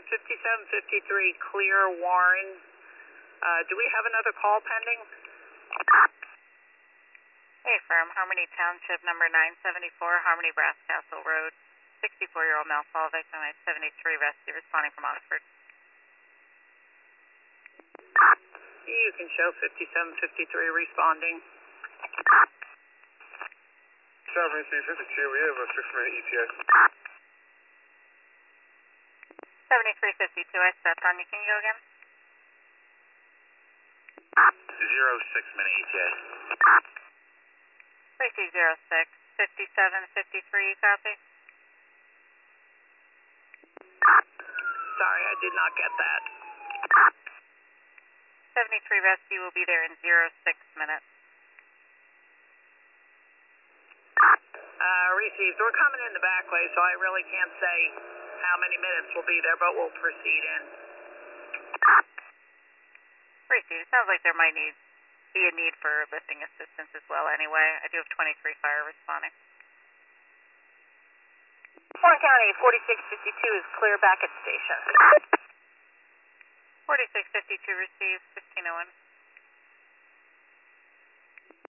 5753, clear Warren. Do we have another call pending? Hey, firm, Harmony Township, number 974, Harmony Brass Castle Road. 64-year-old male fall victim at 73 rescue, responding from Oxford. You can show 5753 responding. 7352, we have a 6-minute ETA. 7352, I stepped on you. Can you go again? 6-minute ETA. 3206, 5753, you copy? Sorry, I did not get that. 73 rescue will be there in 06 minutes. Received. We're coming in the back way, so I really can't say how many minutes we'll be there, but we'll proceed in. Received. Sounds like there might be a need for lifting assistance as well anyway. I do have 23 fire responding. Warren County, 4652 is clear back at station. 4652 received, 1501.